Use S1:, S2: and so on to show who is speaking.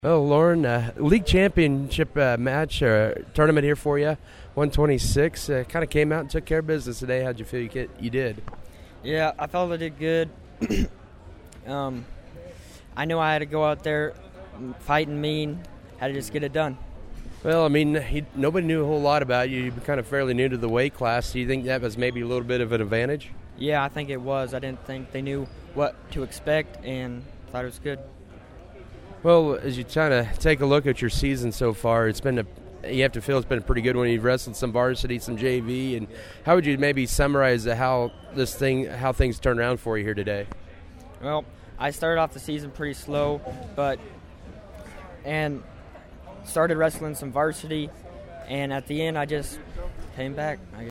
S1: Well, Lauren, league championship match tournament here for you, 126. Kind of came out and took care of business today. How'd you feel you did?
S2: Yeah, I felt I did good. I knew I had to go out there fighting mean, had to just get it done.
S1: Well, I mean, nobody knew a whole lot about you. You're kind of fairly new to the weight class. Do you think that was maybe a little bit of an advantage?
S2: Yeah, I think it was. I didn't think they knew what to expect, and thought it was good.
S1: Well, as you kind of take a look at your season so far, you have to feel it's been a pretty good one. You've wrestled some varsity, some JV, and how would you maybe summarize how things turned around for you here today?
S2: Well, I started off the season pretty slow, and started wrestling some varsity, and at the end I just came back.